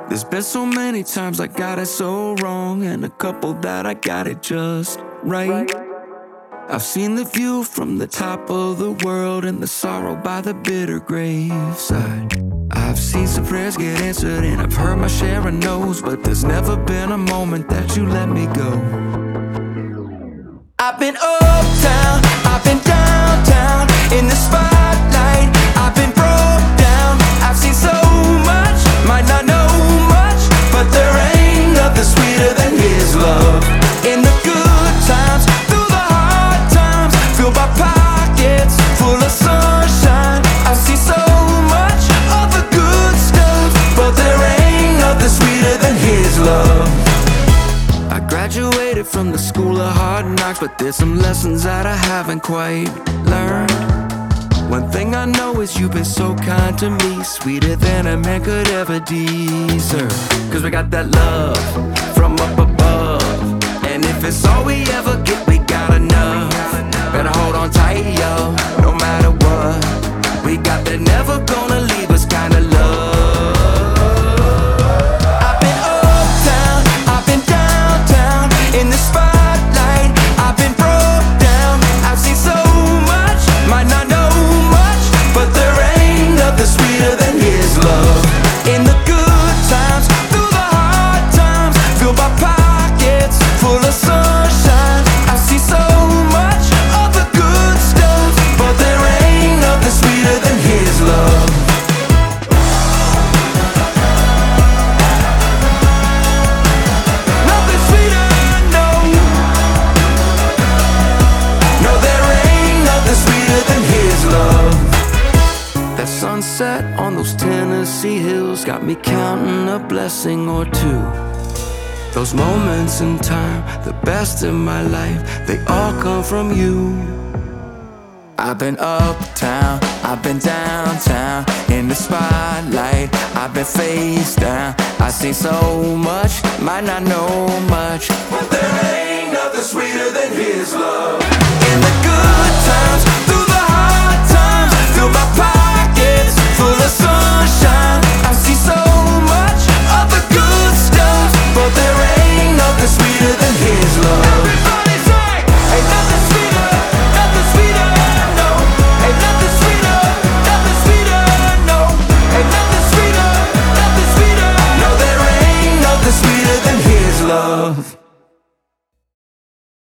There's been so many times I got it so wrong, and a couple that I got it just right. I've seen the view from the top of the world and the sorrow by the bitter graveside. I've seen some prayers get answered and I've heard my share of no's, but there's never been a moment that you let me go. I've been uptown, I've been downtown, in the spotlight, I've been broke down. I've seen so much, might not know much, but there ain't nothing sweeter than His love. In the good times, through the hard times, filled my pockets full of sunshine. I've seen so much of the good stuff, but there ain't nothing sweeter than His love. I graduated from the school of hard knocks, but there's some lessons that I haven't quite learned. One thing I know is you've been so kind to me, sweeter than a man could ever deserve. Cause we got that love from up above, and if it's all we ever get, we got enough. Better hold on tight, yo, no matter what. We got that never gonna leave us kind of love. In the spotlight, I've been broke down. I've seen so much, might not know much, but there ain't nothing sweeter than His love. In the good times, through the hard times, fill my pockets full of sunshine. I've seen so much of the good stuff, but there ain't nothing sweeter than His love. That sunset on those Tennessee hills got me counting a blessing or two. Those moments in time, the best in my life, they all come from you. I've been uptown, I've been downtown, in the spotlight, I've been face down. I seen so much, might not know much, but there ain't nothing sweeter than His love.